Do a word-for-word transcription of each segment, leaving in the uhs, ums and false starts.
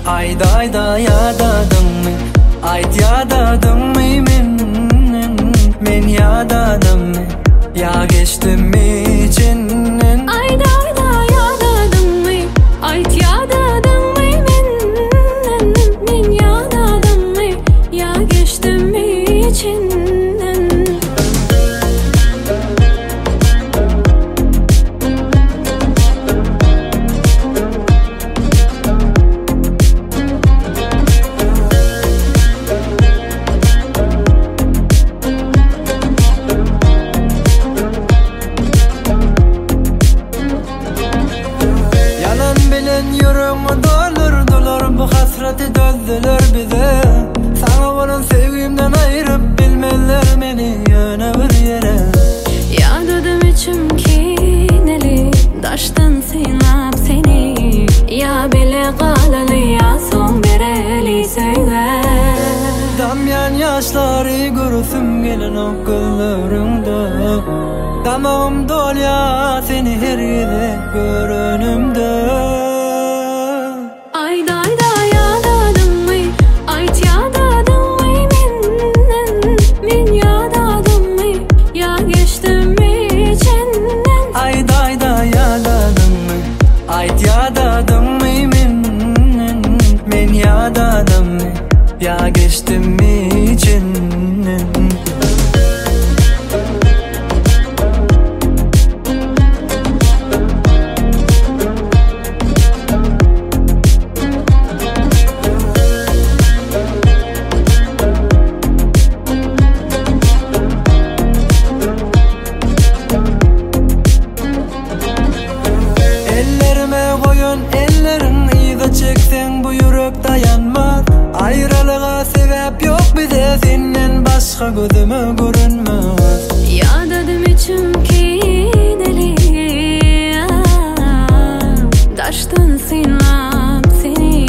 Ayda ayda yadadımmy, ayt yadadımmy men, men yadadımmy, ya geçtimmi içinden. Ayda ayda yadadımmy, ayt yadadımmy men, men yadadımmy, ya geçtimmi içinden. Yüreğime doldurdular, bu hasreti dözdüler bize. Sana olan sevgimden ayırıp bilmeler beni yöne bir yere. Yadadım içim kineli, daştan sinap seni. Ya bile kalalı ya son bereli söyle. Damyan yaşları görürsüm gelin o gözlerinde. Damağım dolya seni her yerde görünümde. Ayda ayda yadadımmy, ayt yadadımmy men, men yadadımmy, ya geçtimmi içinden. Ayda ayda yadadımmy, ayt yadadımmy men, men yadadımmy, ya geçtimmi içinden. Ellerin iyice çeksen bu yürek dayanmaz. Ayrılığa sebep yok bize, senden başka gözüme görünmez. Yadadım içim kineli, daştan sinap seni.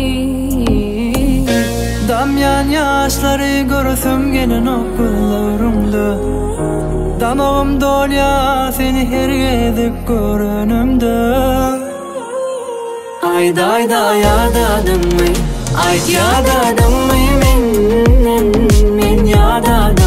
Damyan yaşları görürsüm gelin o gözlerimde. Damağım dolya seni her yerde görünümde. Ayda ayda yadadımmy, ayt yadadımmy men, men yadadımmy.